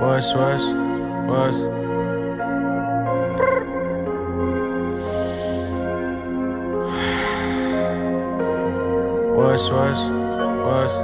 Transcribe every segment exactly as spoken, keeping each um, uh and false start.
What's, what's, what's What's, what's, what's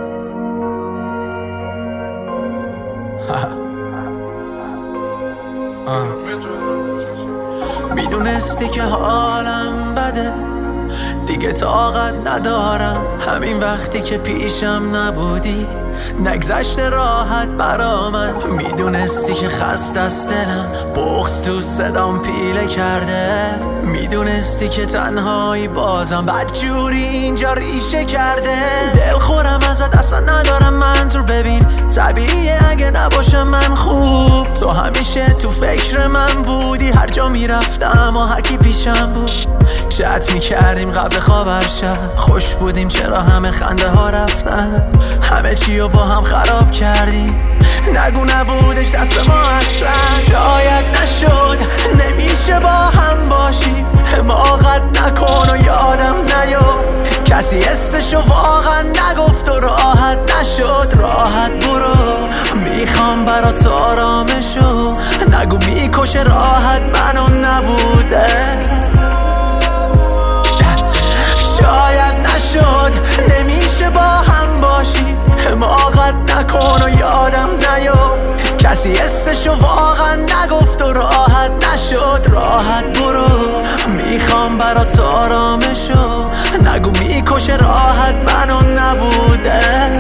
میدونستی که حالم بده، دیگه طاقت ندارم. همین وقتی که پیشم نبودی نگذشت راحت برا من. میدونستی که خسته است دلم، بغض تو صدام پیله کرده. میدونستی که تنهایی بازم بدجوری اینجا ریشه کرده. دل خورم ازت اصلا ندارم منظور، ببین طبیعیه اگه نباشم من خوب. تو همیشه تو فکر من بودی، هر جا میرفتم و هر کی پیشم بود. چت میکردیم قبل خواب هر شب، خوش بودیم چرا همه خنده ها رفتن. همه چی رو با هم خراب کردیم، نگو نبودش دست ما اصلا. شاید نشد نمیشه با هم باشیم، حماقت نکن و یادم نیفت. کسی حسشو واقعا نگفت و راحت نشد. راحت برو، میخوام برات آرامشو. نگو میکشه راحت منو نبوده. شاید نشد نمیشه با هم باشیم، حماقت نکن و یادم نیفت. کسی حسشو واقعا نگفت و راحت نشد. راحت برو، میخوام برات آرامشو. نگو میکشه راحت منو نبوده.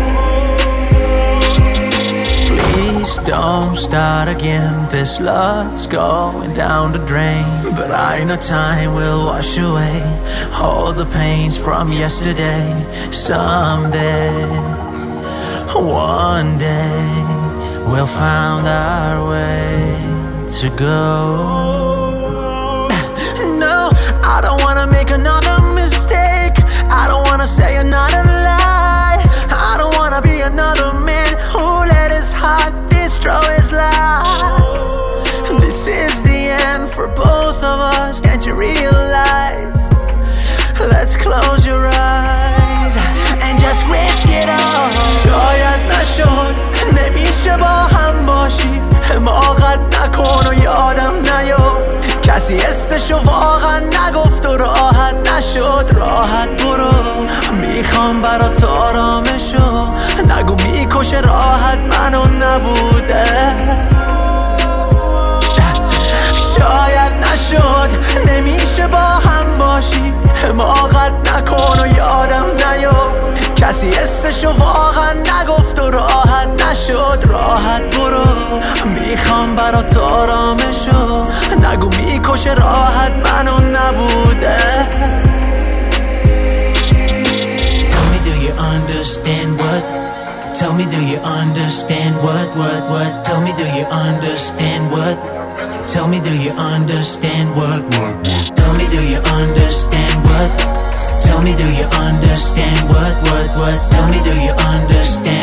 Please don't start again, this love's going down the drain. But I know time will wash away all the pains from yesterday. Someday, one day, we'll find our way to go. No, I don't wanna make another mistake. I don't wanna say another lie. I don't wanna be another man who let his heart destroy his life. This is the end for both of us, can't you realize? Let's close your eyes and just risk it all. شاید نشد نمیشه با هم باشیم، حماقت نکن و یادم نیفت. کسی حسشو واقعا نگفت و راحت نشد. راحت برو، میخوام برات آرامشو. نگو میکشه راحت منو نبوده. شاید نشد نمیشه با هم باشیم، حماقت نکن و یادم نیفت. کسی حسشو واقعا نگفت و راحت نشد. راحت برو، میخوام برات آرامشو. نگو میکشه راحت منو نبوده. Tell me do you understand what? Tell me do you understand what, what, what? Tell me do you understand what? Tell me do you understand what, what, what? Tell me do you understand what? Tell me do you understand what, what, what? Tell me do you understand